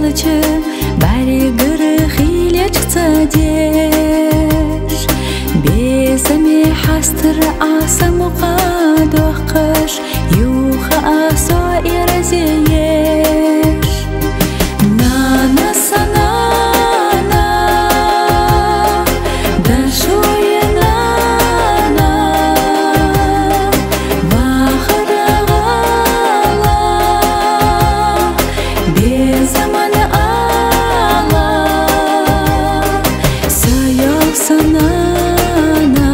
ялычы, бәрі гыры хиле чықса деш. Безаме хастыр аса мұқад оқыш, юха асо иразиеш. Нана санана, да шуенана, бахырағала, безаманы ала, сөйіл санана,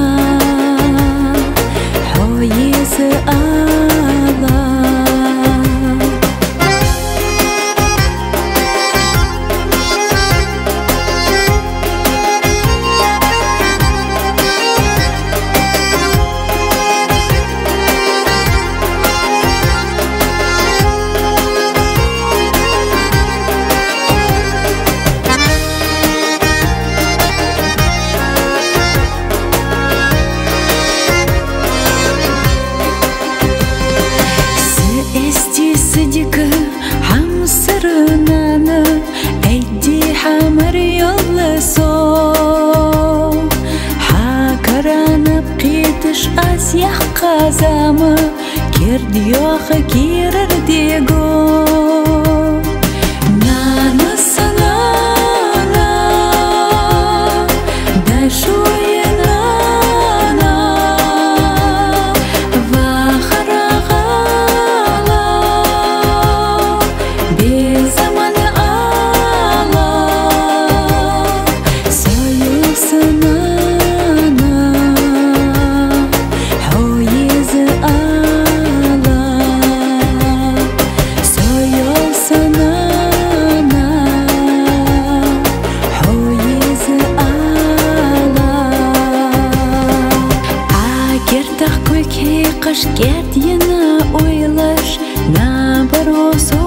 хойезі ала. Сидика хамсырынаны әйди хамыр yollı сол. Хакаранып қитыш асяқ қазамы, керді yoxı керір дего. Наны санана, да шуенана, вахырағала, безаманы ала, сөйіл санана, хойезі ала, сөйіл санана, хойезі ала. Агертақ көке қыш керт ені ойлаш, на бір осу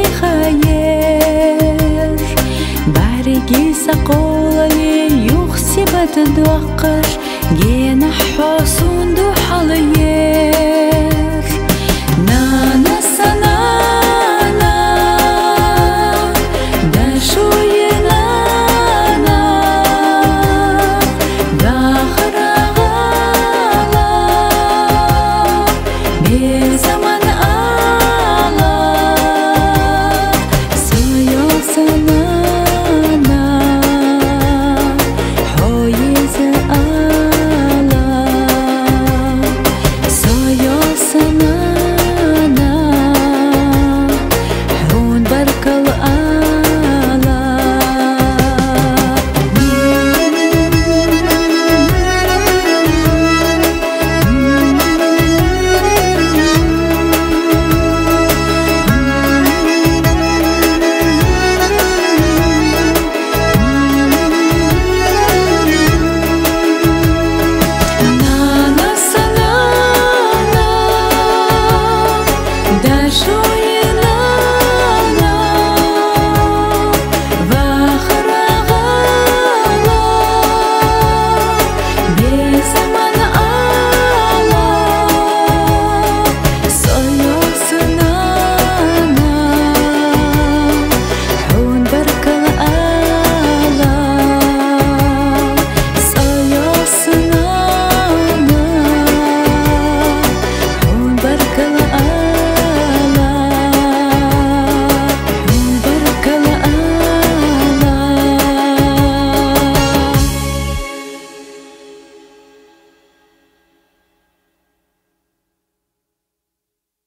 ихайер. Бәріге сақолы юқ себеті дуақыш, гені хосунду халы ер. Нана санана, да шуенана, бахырағала, безаманы ала, сөйіл санана, хойезі ала, сөйіл санана, хун баркал ала. Нана санана, да шуенана,